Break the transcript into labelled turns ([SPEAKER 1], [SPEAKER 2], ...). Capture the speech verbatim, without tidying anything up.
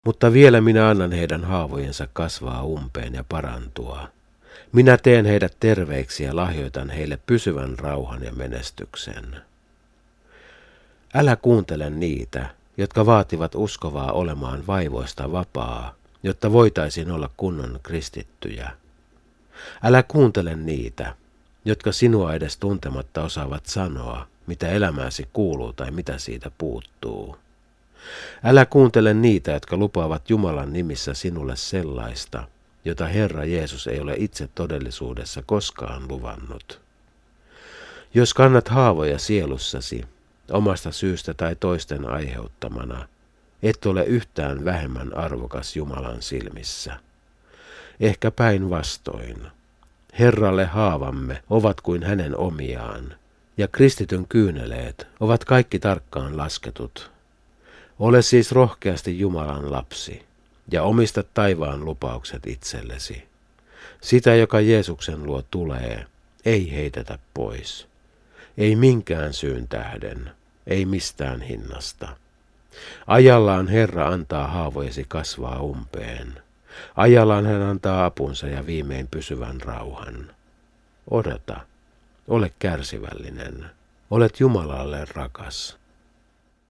[SPEAKER 1] Mutta vielä minä annan heidän haavojensa kasvaa umpeen ja parantua. Minä teen heidät terveiksi ja lahjoitan heille pysyvän rauhan ja menestyksen. Älä kuuntele niitä, jotka vaativat uskovaa olemaan vaivoista vapaa, jotta voitaisiin olla kunnon kristittyjä. Älä kuuntele niitä, jotka sinua edes tuntematta osaavat sanoa, mitä elämääsi kuuluu tai mitä siitä puuttuu. Älä kuuntele niitä, jotka lupaavat Jumalan nimissä sinulle sellaista, jota Herra Jeesus ei ole itse todellisuudessa koskaan luvannut. Jos kannat haavoja sielussasi, omasta syystä tai toisten aiheuttamana, et ole yhtään vähemmän arvokas Jumalan silmissä. Ehkä päinvastoin. Herralle haavamme ovat kuin hänen omiaan, ja kristityn kyyneleet ovat kaikki tarkkaan lasketut. Ole siis rohkeasti Jumalan lapsi, ja omista taivaan lupaukset itsellesi. Sitä, joka Jeesuksen luo tulee, ei heitetä pois. Ei minkään syyn tähden, ei mistään hinnasta. Ajallaan Herra antaa haavojesi kasvaa umpeen. Ajallaan hän antaa apunsa ja viimein pysyvän rauhan. Odota, ole kärsivällinen, olet Jumalalle rakas.